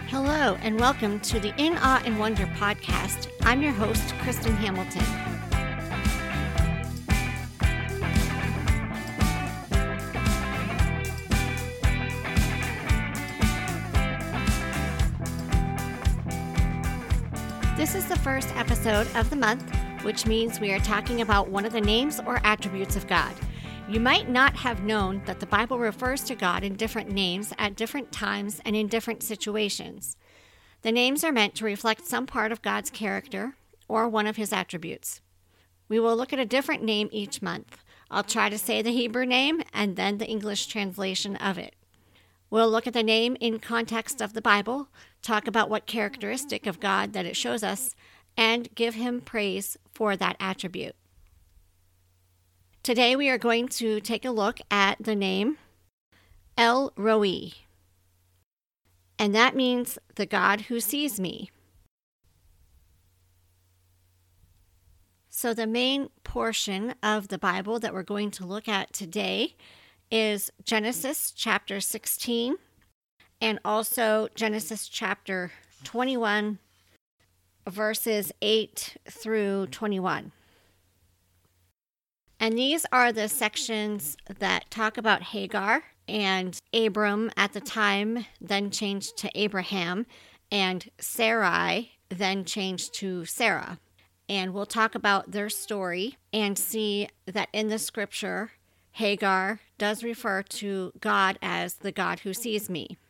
Hello, and welcome to the In Awe and Wonder podcast. I'm your host, Kristen Hamilton. This is the first episode of the month, which means we are talking about one of the names or attributes of God. You might not have known that the Bible refers to God in different names at different times and in different situations. The names are meant to reflect some part of God's character or one of his attributes. We will look at a different name each month. I'll try to say the Hebrew name and then the English translation of it. We'll look at the name in context of the Bible, talk about what characteristic of God that it shows us, and give him praise for that attribute. Today we are going to take a look at the name El Roi, and that means the God who sees me. So the main portion of the Bible that we're going to look at today is Genesis chapter 16 and also Genesis chapter 21, verses 8 through 21. And these are the sections that talk about Hagar and Abram at the time, then changed to Abraham, and Sarai, then changed to Sarah. And we'll talk about their story and see that in the scripture, Hagar does refer to God as the God who sees me.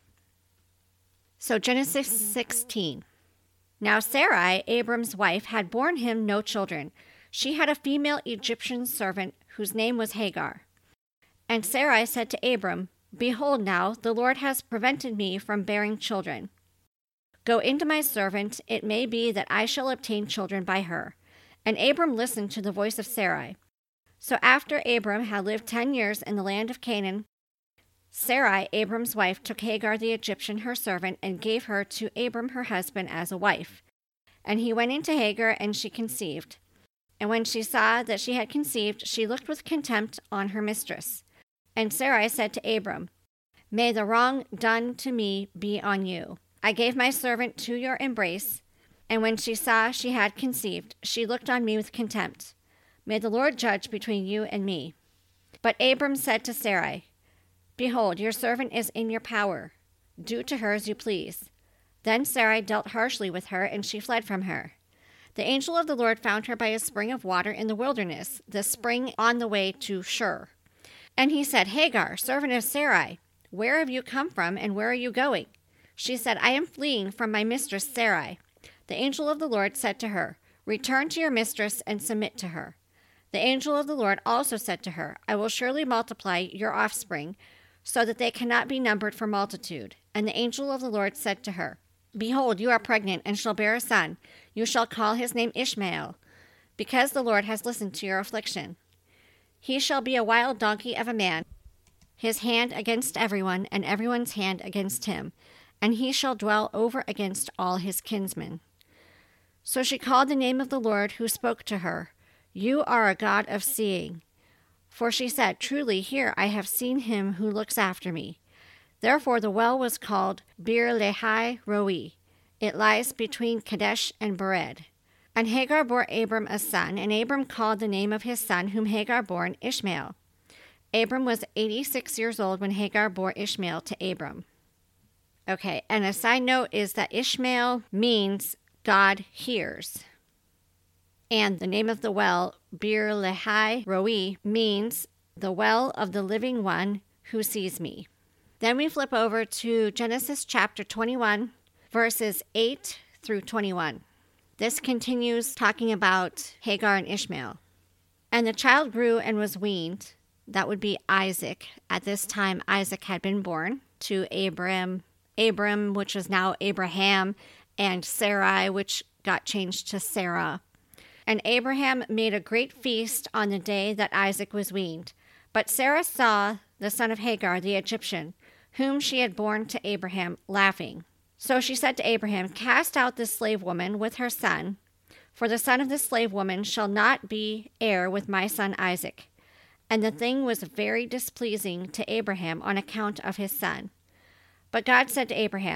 So Genesis 16. Now Sarai, Abram's wife, had borne him no children. She had a female Egyptian servant whose name was Hagar. And Sarai said to Abram, "Behold now, the Lord has prevented me from bearing children. Go into my servant, it may be that I shall obtain children by her." And Abram listened to the voice of Sarai. So after Abram had lived 10 years in the land of Canaan, Sarai, Abram's wife, took Hagar the Egyptian, her servant, and gave her to Abram her husband as a wife. And he went into Hagar, and she conceived. And when she saw that she had conceived, she looked with contempt on her mistress. And Sarai said to Abram, "May the wrong done to me be on you. I gave my servant to your embrace, and when she saw she had conceived, she looked on me with contempt. May the Lord judge between you and me." But Abram said to Sarai, "Behold, your servant is in your power. Do to her as you please." Then Sarai dealt harshly with her, and she fled from her. The angel of the Lord found her by a spring of water in the wilderness, the spring on the way to Shur. And he said, "Hagar, servant of Sarai, where have you come from, and where are you going?" She said, "I am fleeing from my mistress Sarai." The angel of the Lord said to her, "Return to your mistress and submit to her." The angel of the Lord also said to her, "I will surely multiply your offspring, so that they cannot be numbered for multitude." And the angel of the Lord said to her, "Behold, you are pregnant, and shall bear a son. You shall call his name Ishmael, because the Lord has listened to your affliction. He shall be a wild donkey of a man, his hand against everyone, and everyone's hand against him, and he shall dwell over against all his kinsmen." So she called the name of the Lord who spoke to her, "You are a God of seeing." For she said, "Truly here I have seen him who looks after me." Therefore the well was called Bir Lahai Roi. It lies between Kadesh and Bered. And Hagar bore Abram a son, and Abram called the name of his son, whom Hagar bore, Ishmael. Abram was 86 years old when Hagar bore Ishmael to Abram. Okay, and a side note is that Ishmael means God hears. And the name of the well, Bir Lahai Roi, means the well of the living one who sees me. Then we flip over to Genesis chapter 21, verses 8 through 21. This continues talking about Hagar and Ishmael. And the child grew and was weaned. That would be Isaac. At this time, Isaac had been born to Abram, which is now Abraham, and Sarai, which got changed to Sarah. And Abraham made a great feast on the day that Isaac was weaned. But Sarah saw the son of Hagar, the Egyptian, whom she had borne to Abraham, laughing. So she said to Abraham, "Cast out this slave woman with her son, for the son of this slave woman shall not be heir with my son Isaac." And the thing was very displeasing to Abraham on account of his son. But God said to Abraham,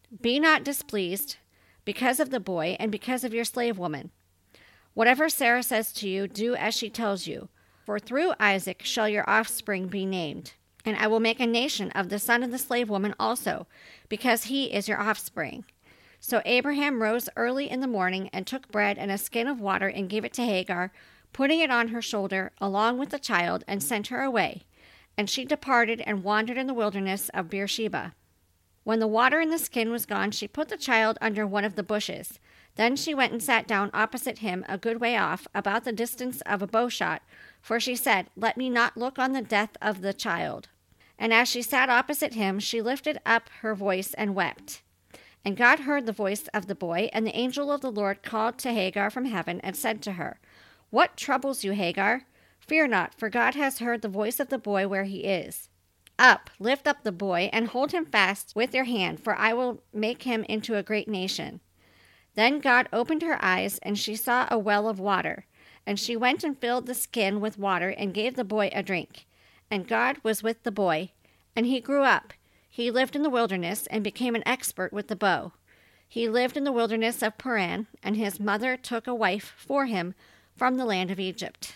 Be not displeased because of the boy and because of your slave woman. Whatever Sarah says to you, do as she tells you. For through Isaac shall your offspring be named. And I will make a nation of the son of the slave woman also, because he is your offspring. So Abraham rose early in the morning and took bread and a skin of water and gave it to Hagar, putting it on her shoulder along with the child, and sent her away. And she departed and wandered in the wilderness of Beersheba. When the water in the skin was gone, she put the child under one of the bushes. Then she went and sat down opposite him a good way off, about the distance of a bowshot, for she said, Let me not look on the death of the child. And as she sat opposite him, she lifted up her voice and wept. And God heard the voice of the boy, and the angel of the Lord called to Hagar from heaven and said to her, What troubles you, Hagar? Fear not, for God has heard the voice of the boy where he is. Up, lift up the boy, and hold him fast with your hand, for I will make him into a great nation. Then God opened her eyes, and she saw a well of water. And she went and filled the skin with water, and gave the boy a drink. And God was with the boy, and he grew up. He lived in the wilderness, and became an expert with the bow. He lived in the wilderness of Paran, and his mother took a wife for him from the land of Egypt.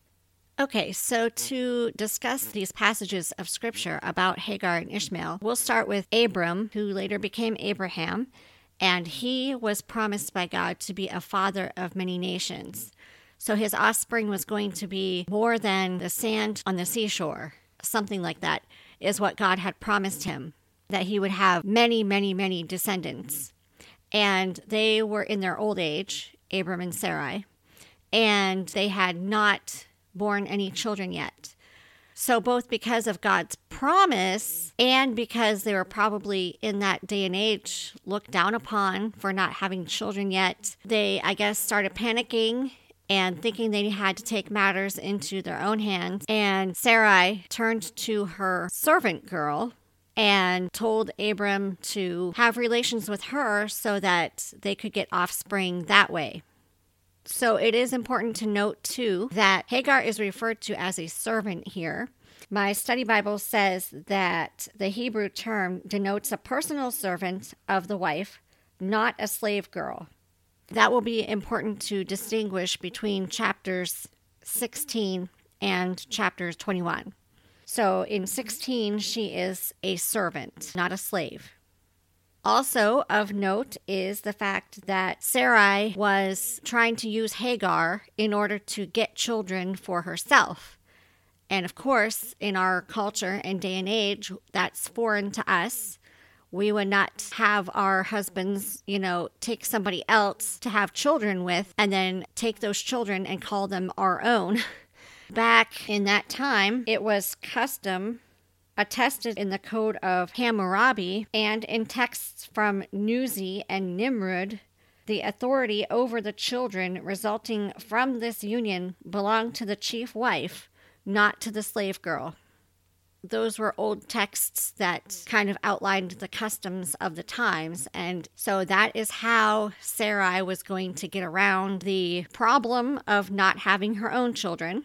Okay, so to discuss these passages of Scripture about Hagar and Ishmael, we'll start with Abram, who later became Abraham, and he was promised by God to be a father of many nations. So his offspring was going to be more than the sand on the seashore. Something like that is what God had promised him, that he would have many, many, many descendants. And they were in their old age, Abram and Sarai, and they had not born any children yet. So both because of God's promise and because they were probably in that day and age looked down upon for not having children yet, they, I guess, started panicking and thinking they had to take matters into their own hands. And Sarai turned to her servant girl and told Abram to have relations with her so that they could get offspring that way. So it is important to note, too, that Hagar is referred to as a servant here. My study Bible says that the Hebrew term denotes a personal servant of the wife, not a slave girl. That will be important to distinguish between chapters 16 and chapters 21. So in 16, she is a servant, not a slave. Also of note is the fact that Sarai was trying to use Hagar in order to get children for herself. And of course, in our culture and day and age, that's foreign to us. We would not have our husbands, take somebody else to have children with and then take those children and call them our own. Back in that time, it was custom, attested in the Code of Hammurabi and in texts from Nuzi and Nimrud, the authority over the children resulting from this union belonged to the chief wife, not to the slave girl. Those were old texts that kind of outlined the customs of the times, and so that is how Sarai was going to get around the problem of not having her own children.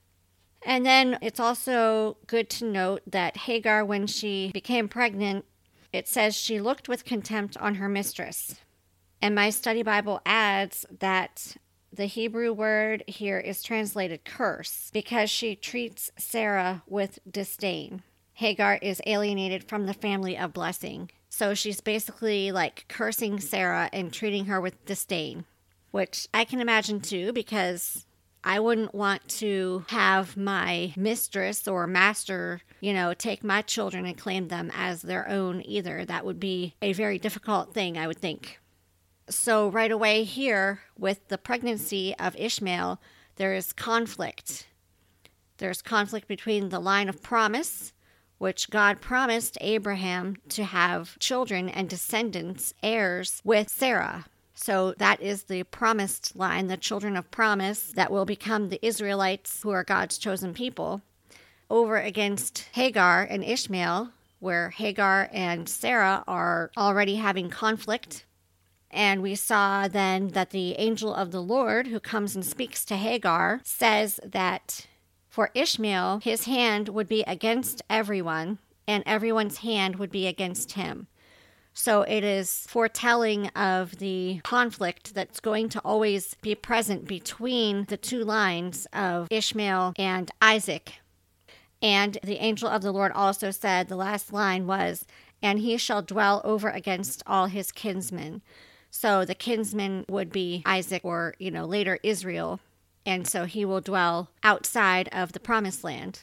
And then it's also good to note that Hagar, when she became pregnant, it says she looked with contempt on her mistress. And my study Bible adds that the Hebrew word here is translated curse because she treats Sarah with disdain. Hagar is alienated from the family of blessing. So she's basically like cursing Sarah and treating her with disdain, which I can imagine too, because I wouldn't want to have my mistress or master, take my children and claim them as their own either. That would be a very difficult thing, I would think. So right away here, with the pregnancy of Ishmael, there is conflict. There's conflict between the line of promise, which God promised Abraham to have children and descendants, heirs, with Sarah. So that is the promised line, the children of promise that will become the Israelites who are God's chosen people, over against Hagar and Ishmael, where Hagar and Sarah are already having conflict. And we saw then that the angel of the Lord who comes and speaks to Hagar says that for Ishmael, his hand would be against everyone, and everyone's hand would be against him. So it is foretelling of the conflict that's going to always be present between the two lines of Ishmael and Isaac. And the angel of the Lord also said, the last line was, and he shall dwell over against all his kinsmen. So the kinsman would be Isaac or, later Israel. And so he will dwell outside of the promised land.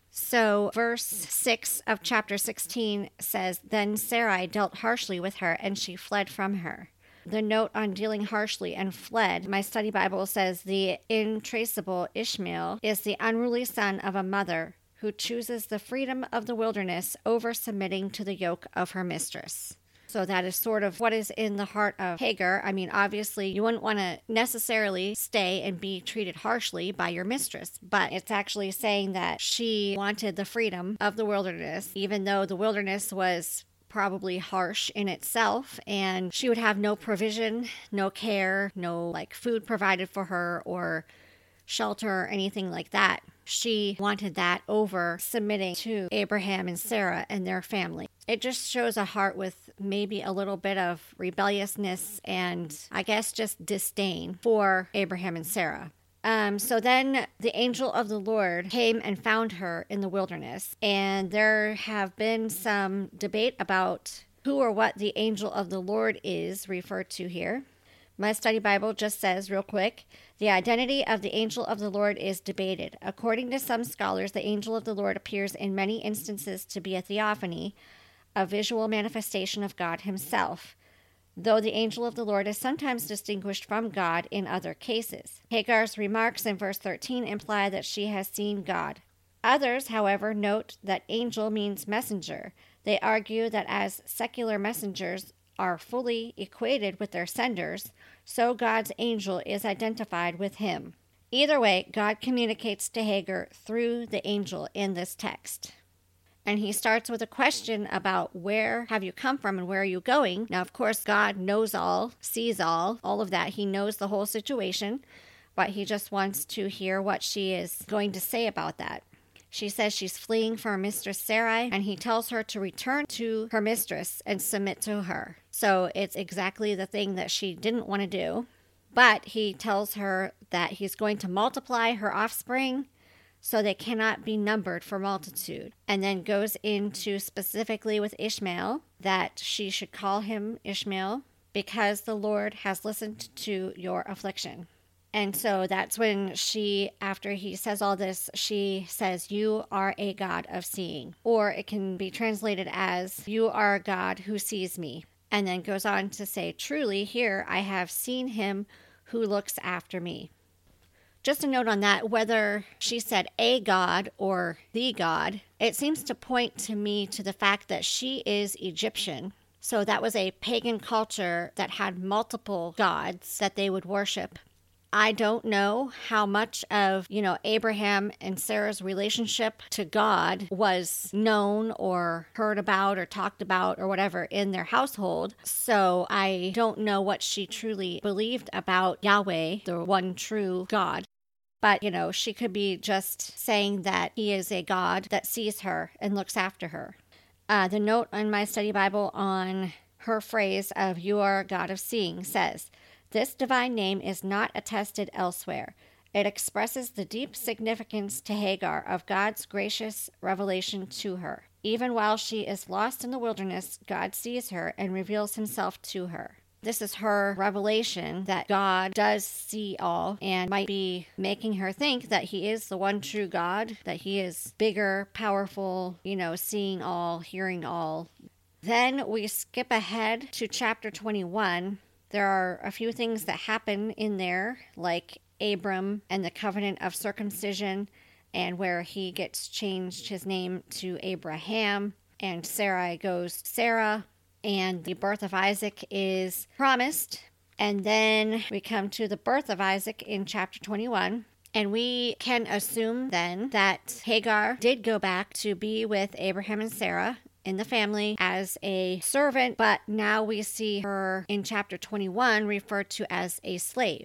So verse 6 of chapter 16 says, then Sarai dealt harshly with her, and she fled from her. The note on dealing harshly and fled, my study Bible says the intraceable Ishmael is the unruly son of a mother who chooses the freedom of the wilderness over submitting to the yoke of her mistress. So that is sort of what is in the heart of Hagar. I mean, obviously, you wouldn't want to necessarily stay and be treated harshly by your mistress, but it's actually saying that she wanted the freedom of the wilderness, even though the wilderness was probably harsh in itself, and she would have no provision, no care, no food provided for her or shelter or anything like that. She wanted that over submitting to Abraham and Sarah and their family. It just shows a heart with maybe a little bit of rebelliousness and I guess just disdain for Abraham and Sarah. So then the angel of the Lord came and found her in the wilderness. And there have been some debate about who or what the angel of the Lord is referred to here. My study Bible just says real quick, the identity of the angel of the Lord is debated. According to some scholars, the angel of the Lord appears in many instances to be a theophany, a visual manifestation of God himself, though the angel of the Lord is sometimes distinguished from God in other cases. Hagar's remarks in verse 13 imply that she has seen God. Others, however, note that angel means messenger. They argue that as secular messengers are fully equated with their senders, so God's angel is identified with him. Either way, God communicates to Hagar through the angel in this text. And he starts with a question about where have you come from and where are you going? Now, of course, God knows all, sees all of that. He knows the whole situation, but he just wants to hear what she is going to say about that. She says she's fleeing from her mistress Sarai, and he tells her to return to her mistress and submit to her. So it's exactly the thing that she didn't want to do. But he tells her that he's going to multiply her offspring so they cannot be numbered for multitude. And then goes into specifically with Ishmael that she should call him Ishmael because the Lord has listened to your affliction. And so that's when she, after he says all this, she says, you are a God of seeing. Or it can be translated as, you are a God who sees me. And then goes on to say, truly, here I have seen him who looks after me. Just a note on that, whether she said a God or the God, it seems to point to me to the fact that she is Egyptian. So that was a pagan culture that had multiple gods that they would worship. I don't know how much of, Abraham and Sarah's relationship to God was known or heard about or talked about or whatever in their household. So I don't know what she truly believed about Yahweh, the one true God. But, she could be just saying that he is a God that sees her and looks after her. The note on my study Bible on her phrase of you are a God of seeing says, this divine name is not attested elsewhere. It expresses the deep significance to Hagar of God's gracious revelation to her. Even while she is lost in the wilderness, God sees her and reveals himself to her. This is her revelation that God does see all and might be making her think that he is the one true God, that he is bigger, powerful, seeing all, hearing all. Then we skip ahead to chapter 21. There are a few things that happen in there, like Abram and the covenant of circumcision, and where he gets changed his name to Abraham, and Sarai goes Sarah, and the birth of Isaac is promised. And then we come to the birth of Isaac in chapter 21. And we can assume then that Hagar did go back to be with Abraham and Sarah in the family as a servant, but now we see her in chapter 21 referred to as a slave.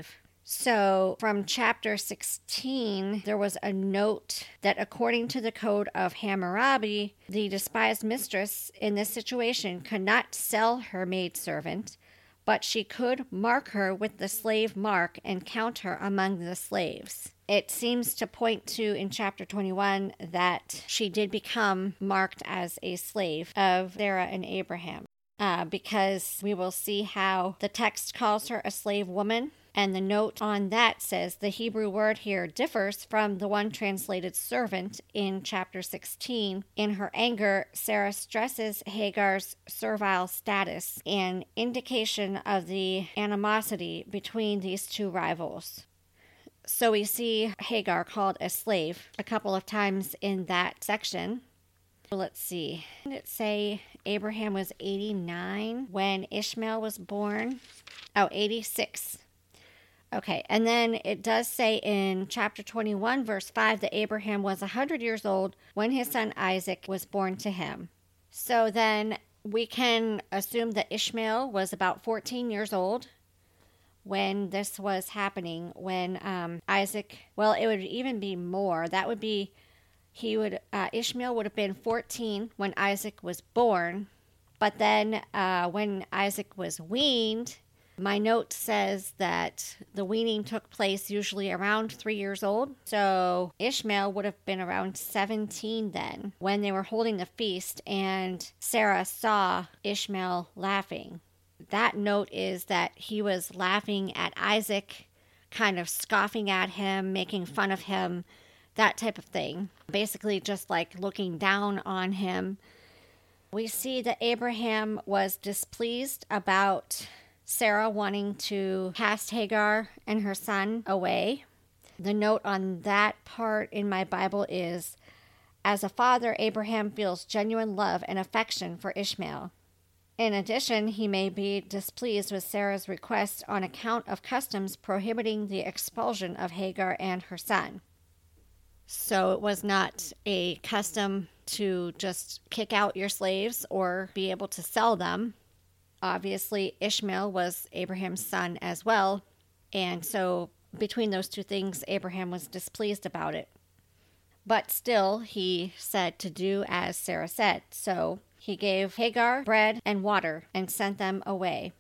So from chapter 16, there was a note that according to the code of Hammurabi, the despised mistress in this situation could not sell her maidservant, but she could mark her with the slave mark and count her among the slaves. It seems to point to, in chapter 21, that she did become marked as a slave of Sarah and Abraham, because we will see how the text calls her a slave woman, and the note on that says the Hebrew word here differs from the one translated servant in chapter 16. In her anger, Sarah stresses Hagar's servile status, an indication of the animosity between these two rivals. So we see Hagar called a slave a couple of times in that section. Let's see. Did it say Abraham was 89 when Ishmael was born? Oh, 86. Okay, and then it does say in chapter 21, verse 5, that Abraham was 100 years old when his son Isaac was born to him. So then we can assume that Ishmael was about 14 years old when this was happening, when Isaac, well, it would even be more. That would be, Ishmael would have been 14 when Isaac was born, but then when Isaac was weaned, my note says that the weaning took place usually around 3 years old. So Ishmael would have been around 17 then when they were holding the feast and Sarah saw Ishmael laughing. That note is that he was laughing at Isaac, kind of scoffing at him, making fun of him, that type of thing. Basically just like looking down on him. We see that Abraham was displeased about Sarah wanting to cast Hagar and her son away. The note on that part in my Bible is, as a father, Abraham feels genuine love and affection for Ishmael. In addition, he may be displeased with Sarah's request on account of customs prohibiting the expulsion of Hagar and her son. So it was not a custom to just kick out your slaves or be able to sell them. Obviously, Ishmael was Abraham's son as well, and so between those two things, Abraham was displeased about it. But still, he said to do as Sarah said, so he gave Hagar bread and water and sent them away.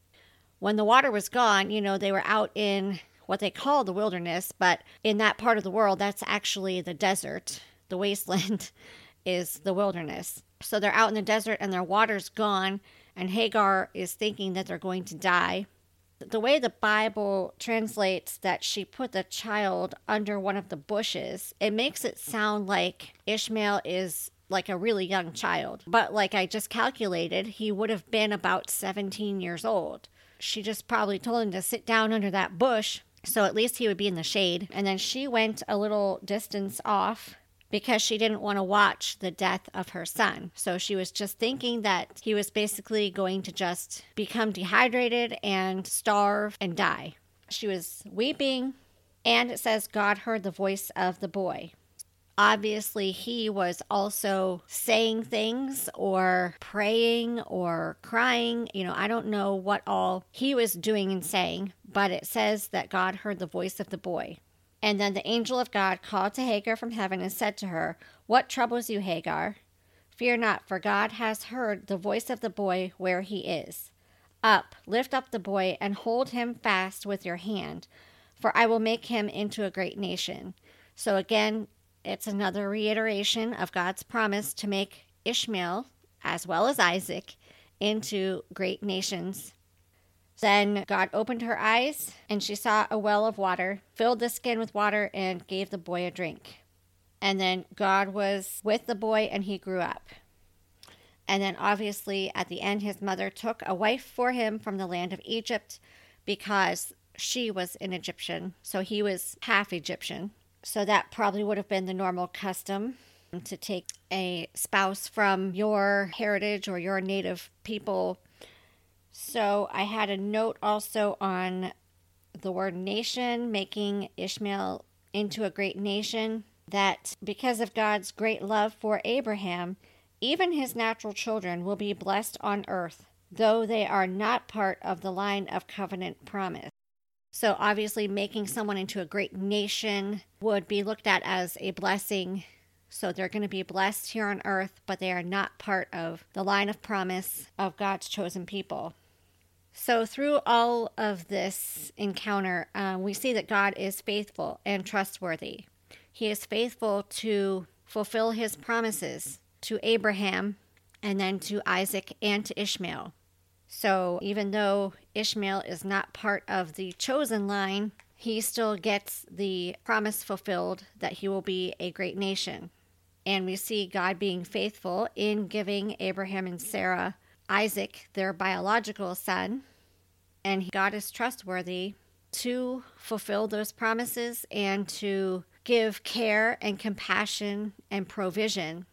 When the water was gone, they were out in what they call the wilderness, but in that part of the world, that's actually the desert. The wasteland is the wilderness. So they're out in the desert and their water's gone, and Hagar is thinking that they're going to die. The way the Bible translates that she put the child under one of the bushes, it makes it sound like Ishmael is like a really young child. But like I just calculated, he would have been about 17 years old. She just probably told him to sit down under that bush, so at least he would be in the shade. And then she went a little distance off because she didn't want to watch the death of her son. So she was just thinking that he was basically going to just become dehydrated and starve and die. She was weeping, and it says God heard the voice of the boy. Obviously, he was also saying things or praying or crying. I don't know what all he was doing and saying, but it says that God heard the voice of the boy. And then the angel of God called to Hagar from heaven and said to her, "What troubles you, Hagar? Fear not, for God has heard the voice of the boy where he is. Up, lift up the boy, and hold him fast with your hand, for I will make him into a great nation." So again, it's another reiteration of God's promise to make Ishmael, as well as Isaac, into great nations. Then God opened her eyes, and she saw a well of water, filled the skin with water, and gave the boy a drink. And then God was with the boy, and he grew up. And then obviously at the end, his mother took a wife for him from the land of Egypt because she was an Egyptian. So he was half Egyptian. So that probably would have been the normal custom, to take a spouse from your heritage or your native people. So I had a note also on the word nation, making Ishmael into a great nation, that because of God's great love for Abraham, even his natural children will be blessed on earth, though they are not part of the line of covenant promise. So obviously making someone into a great nation would be looked at as a blessing. So they're going to be blessed here on earth, but they are not part of the line of promise of God's chosen people. So through all of this encounter, we see that God is faithful and trustworthy. He is faithful to fulfill his promises to Abraham and then to Isaac and to Ishmael. So even though Ishmael is not part of the chosen line, he still gets the promise fulfilled that he will be a great nation. And we see God being faithful in giving Abraham and Sarah Isaac, their biological son. And God is trustworthy to fulfill those promises and to give care and compassion and provision.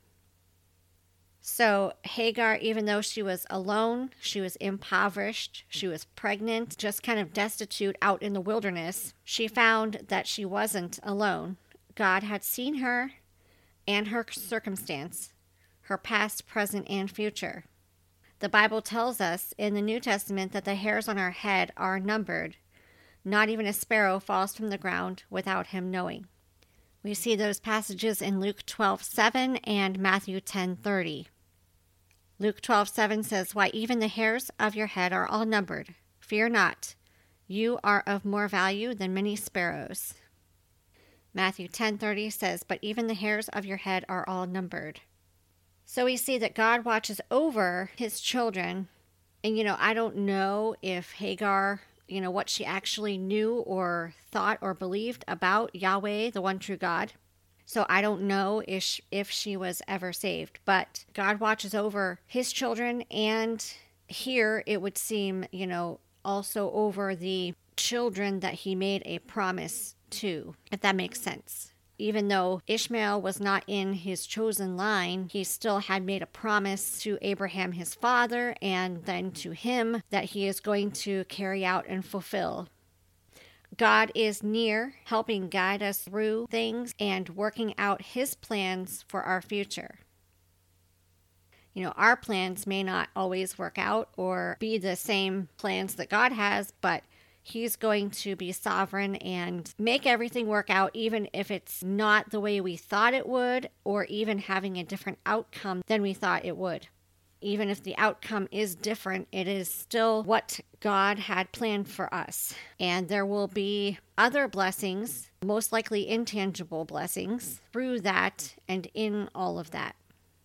So Hagar, even though she was alone, she was impoverished, she was pregnant, just kind of destitute out in the wilderness, she found that she wasn't alone. God had seen her and her circumstance, her past, present, and future. The Bible tells us in the New Testament that the hairs on our head are numbered. Not even a sparrow falls from the ground without him knowing. We see those passages in Luke 12:7 and Matthew 10:30. Luke 12:7 says, "Why, even the hairs of your head are all numbered. Fear not. You are of more value than many sparrows." Matthew 10:30 says, "But even the hairs of your head are all numbered." So we see that God watches over his children. And, I don't know if Hagar, what she actually knew or thought or believed about Yahweh, the one true God. So I don't know if she was ever saved. But God watches over his children. And here it would seem, also over the children that he made a promise to, if that makes sense. Even though Ishmael was not in his chosen line, he still had made a promise to Abraham, his father, and then to him that he is going to carry out and fulfill. God is near, helping guide us through things and working out his plans for our future. Our plans may not always work out or be the same plans that God has, but he's going to be sovereign and make everything work out, even if it's not the way we thought it would, or even having a different outcome than we thought it would. Even if the outcome is different, it is still what God had planned for us. And there will be other blessings, most likely intangible blessings, through that and in all of that.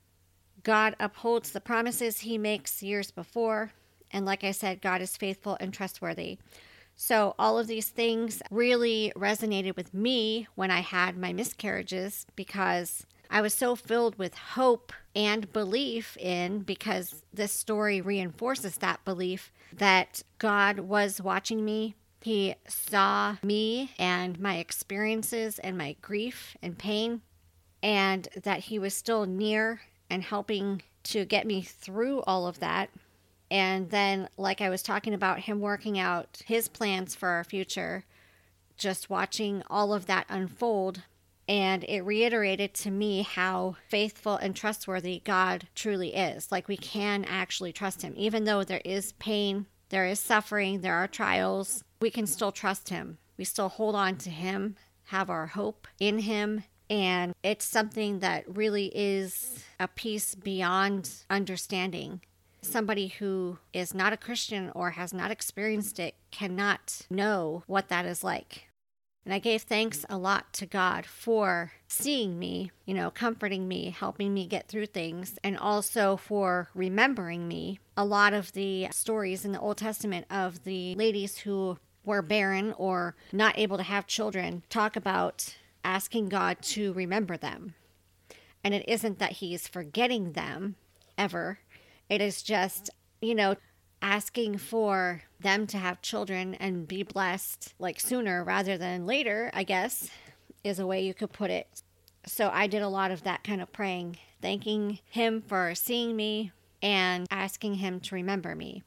God upholds the promises he makes years before. And like I said, God is faithful and trustworthy. So all of these things really resonated with me when I had my miscarriages, because I was so filled with hope and belief because this story reinforces that belief that God was watching me. He saw me and my experiences and my grief and pain, and that he was still near and helping to get me through all of that. And then, like I was talking about, him working out his plans for our future, just watching all of that unfold. And it reiterated to me how faithful and trustworthy God truly is. Like, we can actually trust him. Even though there is pain, there is suffering, there are trials, we can still trust him. We still hold on to him, have our hope in him. And it's something that really is a peace beyond understanding. Somebody who is not a Christian or has not experienced it cannot know what that is like. And I gave thanks a lot to God for seeing me, comforting me, helping me get through things, and also for remembering me. A lot of the stories in the Old Testament of the ladies who were barren or not able to have children talk about asking God to remember them. And it isn't that he's forgetting them ever. It is just, asking for them to have children and be blessed sooner rather than later, I guess, is a way you could put it. So I did a lot of that kind of praying, thanking him for seeing me and asking him to remember me.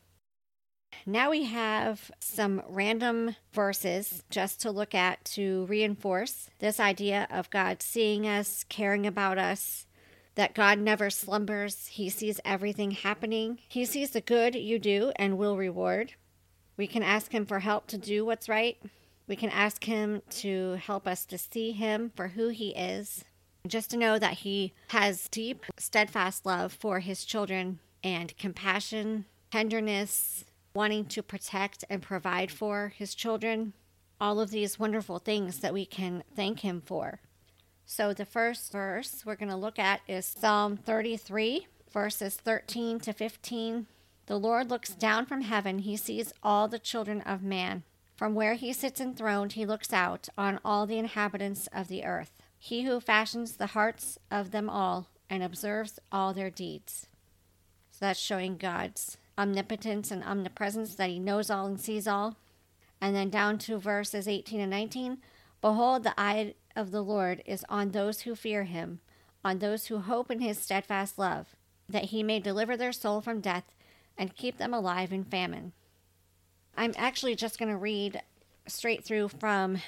Now we have some random verses just to look at to reinforce this idea of God seeing us, caring about us, that God never slumbers. He sees everything happening. He sees the good you do and will reward. We can ask him for help to do what's right. We can ask him to help us to see him for who he is. Just to know that he has deep, steadfast love for his children and compassion, tenderness, wanting to protect and provide for his children. All of these wonderful things that we can thank him for. So the first verse we're going to look at is Psalm 33, verses 13 to 15. The Lord looks down from heaven. He sees all the children of man. From where he sits enthroned, he looks out on all the inhabitants of the earth. He who fashions the hearts of them all and observes all their deeds. So that's showing God's omnipotence and omnipresence, that he knows all and sees all. And then down to verses 18 and 19. Behold, the eye of the Lord is on those who fear him, on those who hope in his steadfast love, that he may deliver their soul from death and keep them alive in famine. I'm actually just going to read straight through from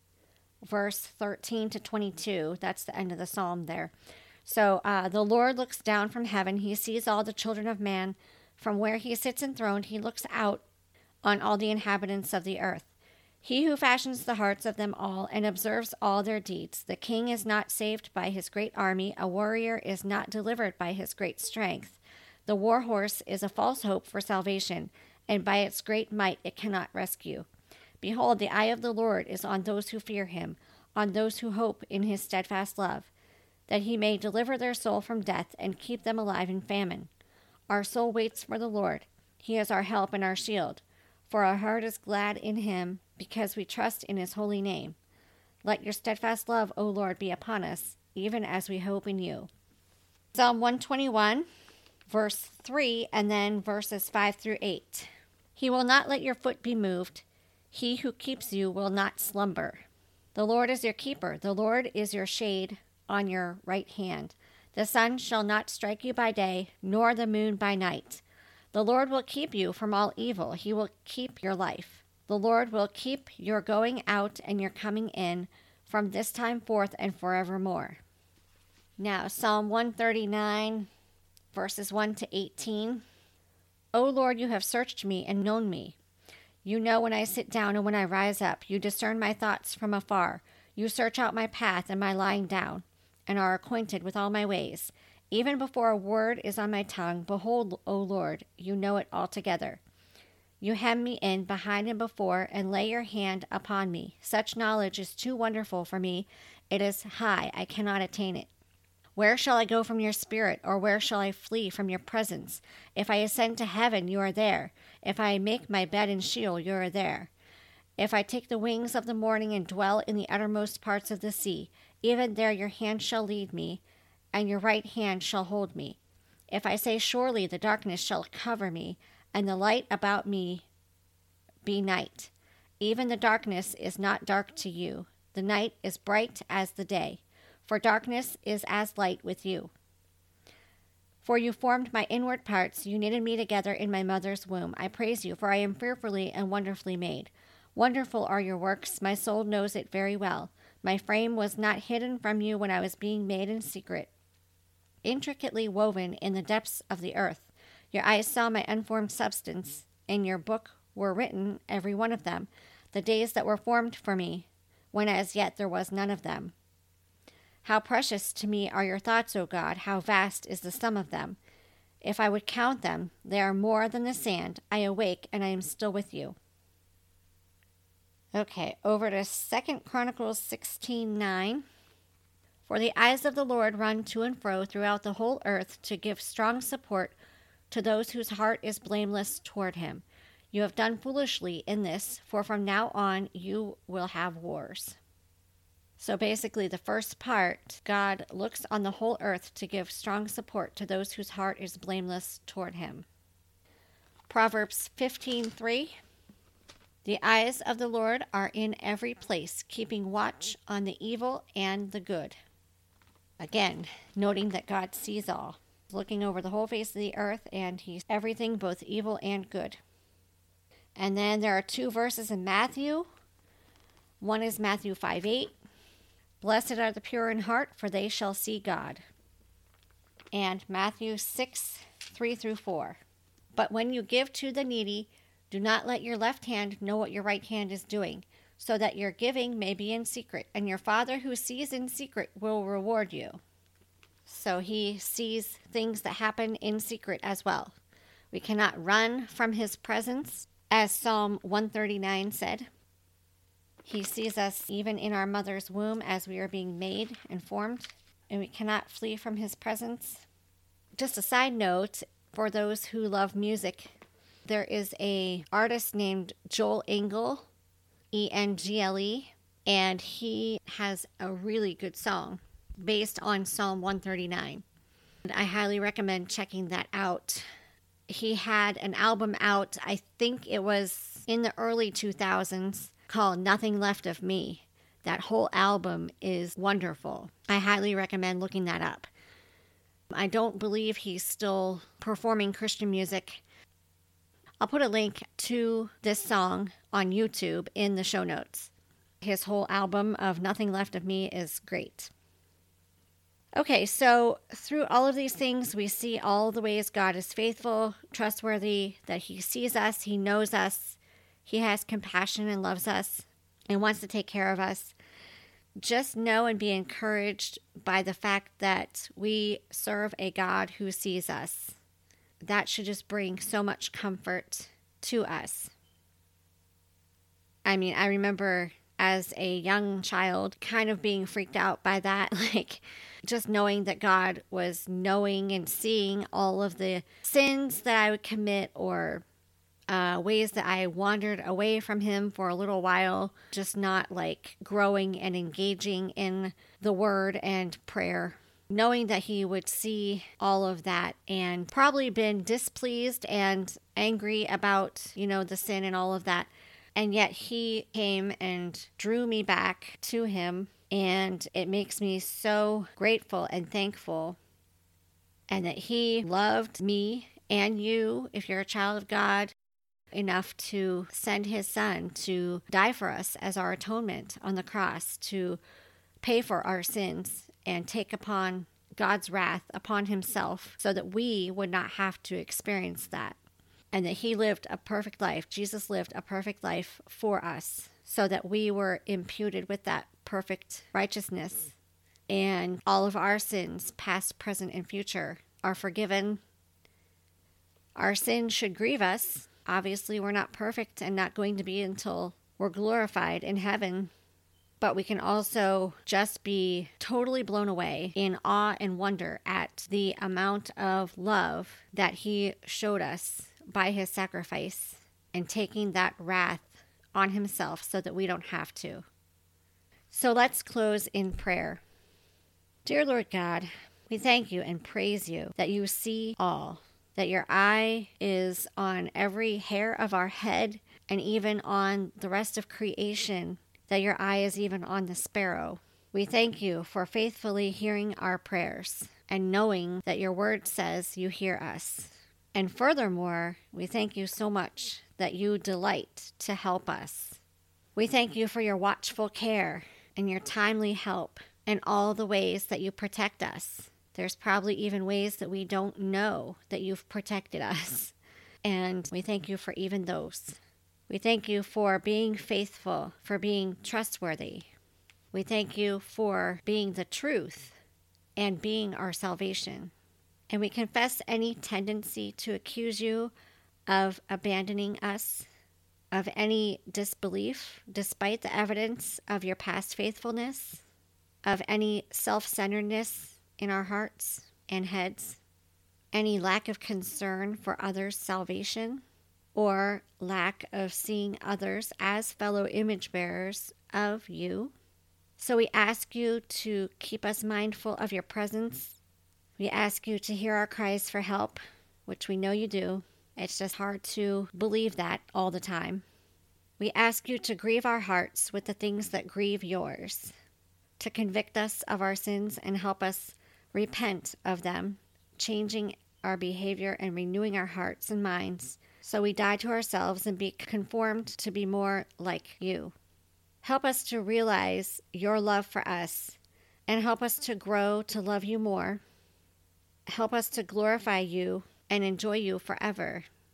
verse 13 to 22. That's the end of the psalm there. So the Lord looks down from heaven. He sees all the children of man. From where he sits enthroned, he looks out on all the inhabitants of the earth. He who fashions the hearts of them all and observes all their deeds. The king is not saved by his great army. A warrior is not delivered by his great strength. The war horse is a false hope for salvation, and by its great might it cannot rescue. Behold, the eye of the Lord is on those who fear him, on those who hope in his steadfast love, that he may deliver their soul from death and keep them alive in famine. Our soul waits for the Lord. He is our help and our shield. For our heart is glad in him, because we trust in his holy name. Let your steadfast love, O Lord, be upon us, even as we hope in you. Psalm 121, verse 3, and then verses 5 through 8. He will not let your foot be moved. He who keeps you will not slumber. The Lord is your keeper. The Lord is your shade on your right hand. The sun shall not strike you by day, nor the moon by night. The Lord will keep you from all evil. He will keep your life. The Lord will keep your going out and your coming in from this time forth and forevermore. Now, Psalm 139, verses 1 to 18. O Lord, you have searched me and known me. You know when I sit down and when I rise up. You discern my thoughts from afar. You search out my path and my lying down, and are acquainted with all my ways. Even before a word is on my tongue, behold, O Lord, you know it altogether. You hem me in behind and before, and lay your hand upon me. Such knowledge is too wonderful for me. It is high, I cannot attain it. Where shall I go from your spirit, or where shall I flee from your presence? If I ascend to heaven, you are there. If I make my bed in Sheol, you are there. If I take the wings of the morning and dwell in the uttermost parts of the sea, even there your hand shall lead me, and your right hand shall hold me. If I say, surely the darkness shall cover me, and the light about me be night. Even the darkness is not dark to you. The night is bright as the day, for darkness is as light with you. For you formed my inward parts, you knitted me together in my mother's womb. I praise you, for I am fearfully and wonderfully made. Wonderful are your works, my soul knows it very well. My frame was not hidden from you when I was being made in secret, intricately woven in the depths of the earth. Your eyes saw my unformed substance. In your book were written, every one of them, the days that were formed for me, when as yet there was none of them. How precious to me are your thoughts, O God! How vast is the sum of them! If I would count them, they are more than the sand. I awake, and I am still with you. Okay, over to 2 Chronicles 16:9. For the eyes of the Lord run to and fro throughout the whole earth to give strong support to those whose heart is blameless toward him. You have done foolishly in this, for from now on you will have wars. So basically, the first part, God looks on the whole earth to give strong support to those whose heart is blameless toward him. Proverbs 15:3. The eyes of the Lord are in every place, keeping watch on the evil and the good. Again, noting that God sees all, looking over the whole face of the earth, and he's everything, both evil and good. And then there are two verses in Matthew. One is Matthew 5:8. Blessed are the pure in heart, for they shall see God. And Matthew 6:3-4. But when you give to the needy, Do not let your left hand know what your right hand is doing, so that your giving may be in secret, and your Father who sees in secret will reward you. So he sees things that happen in secret as well. We cannot run from his presence, as Psalm 139 said. He sees us even in our mother's womb as we are being made and formed, and we cannot flee from his presence. Just a side note, for those who love music, there is an artist named Joel Engel, E-N-G-L-E, and he has a really good song based on Psalm 139. And I highly recommend checking that out. He had an album out, I think it was in the early 2000s, called Nothing Left of Me. That whole album is wonderful. I highly recommend looking that up. I don't believe he's still performing Christian music. I'll put a link to this song on YouTube in the show notes. His whole album of Nothing Left of Me is great. Okay, so through all of these things, we see all the ways God is faithful, trustworthy, that he sees us, he knows us, he has compassion and loves us, and wants to take care of us. Just know and be encouraged by the fact that we serve a God who sees us. That should just bring so much comfort to us. I mean, I remember as a young child kind of being freaked out by that, like just knowing that God was knowing and seeing all of the sins that I would commit or ways that I wandered away from him for a little while, just not like growing and engaging in the word and prayer. Knowing that he would see all of that and probably been displeased and angry about, the sin and all of that. And yet he came and drew me back to him. And it makes me so grateful and thankful. And that he loved me and you, if you're a child of God, enough to send his son to die for us as our atonement on the cross, to pay for our sins and take upon God's wrath upon himself so that we would not have to experience that. And that he lived a perfect life. Jesus lived a perfect life for us so that we were imputed with that perfect righteousness. And all of our sins, past, present, and future, are forgiven. Our sin should grieve us. Obviously, we're not perfect and not going to be until we're glorified in heaven. But we can also just be totally blown away in awe and wonder at the amount of love that he showed us by his sacrifice and taking that wrath on himself so that we don't have to. So let's close in prayer. Dear Lord God, we thank you and praise you that you see all, that your eye is on every hair of our head and even on the rest of creation, that your eye is even on the sparrow. We thank you for faithfully hearing our prayers and knowing that your word says you hear us. And furthermore, we thank you so much that you delight to help us. We thank you for your watchful care and your timely help in all the ways that you protect us. There's probably even ways that we don't know that you've protected us. And we thank you for even those. We thank you for being faithful, for being trustworthy. We thank you for being the truth and being our salvation. And we confess any tendency to accuse you of abandoning us, of any disbelief, despite the evidence of your past faithfulness, of any self-centeredness in our hearts and heads, any lack of concern for others' salvation, or lack of seeing others as fellow image bearers of you. So we ask you to keep us mindful of your presence. We ask you to hear our cries for help, which we know you do. It's just hard to believe that all the time. We ask you to grieve our hearts with the things that grieve yours, to convict us of our sins and help us repent of them, changing our behavior and renewing our hearts and minds so we die to ourselves and be conformed to be more like you. Help us to realize your love for us and help us to grow to love you more. Help us to glorify you and enjoy you forever.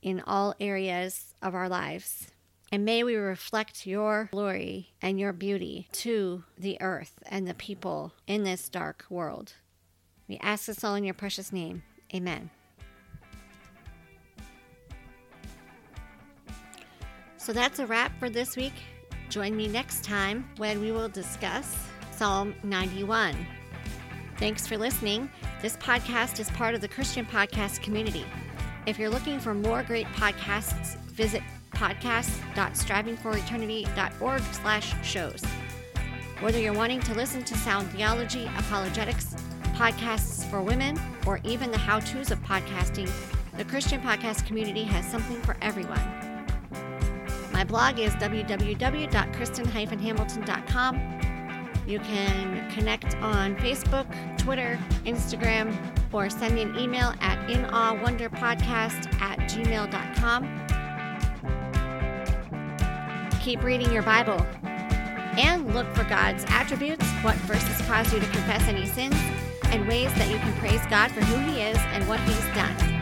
in all areas of our lives. And may we reflect your glory and your beauty to the earth and the people in this dark world. We ask this all in your precious name. Amen. So that's a wrap for this week. Join me next time when we will discuss Psalm 91. Thanks for listening. This podcast is part of the Christian podcast community. If you're looking for more great podcasts, visit podcast.strivingforeternity.org/shows. Whether you're wanting to listen to sound theology, apologetics, podcasts for women, or even the how-tos of podcasting, the Christian podcast community has something for everyone. My blog is www.kristen-hamilton.com. You can connect on Facebook, Twitter, Instagram, or send me an email at inawewonderpodcast@gmail.com. Keep reading your Bible and look for God's attributes, what verses cause you to confess any sins, and ways that you can praise God for who He is and what He's done.